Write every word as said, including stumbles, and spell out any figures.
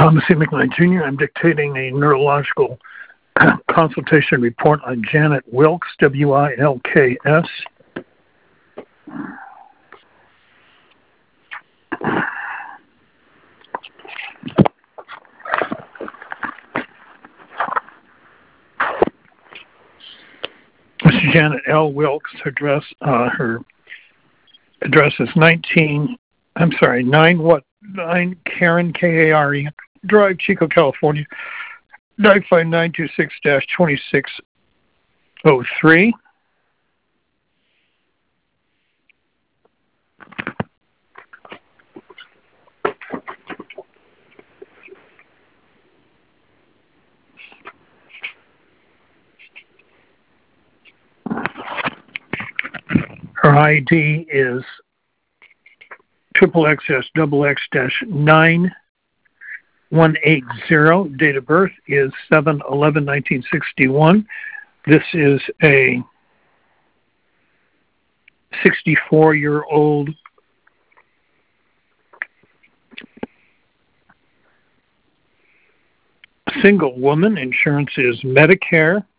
Thomas E. McLean, Junior I'm dictating a neurological consultation report on Janet Wilkes, W I L K S. Miss Janet L. Wilkes, her address, uh, her address is nineteen. I'm sorry, nine what nine Karen K A R E Drive, Chico, California. nine five nine two six dash twenty six oh three. Her I D is triple X S double X dash nine one eight zero. Date of birth is seven eleven nineteen sixty one. This is a sixty-four year old single woman. Insurance is Medicare.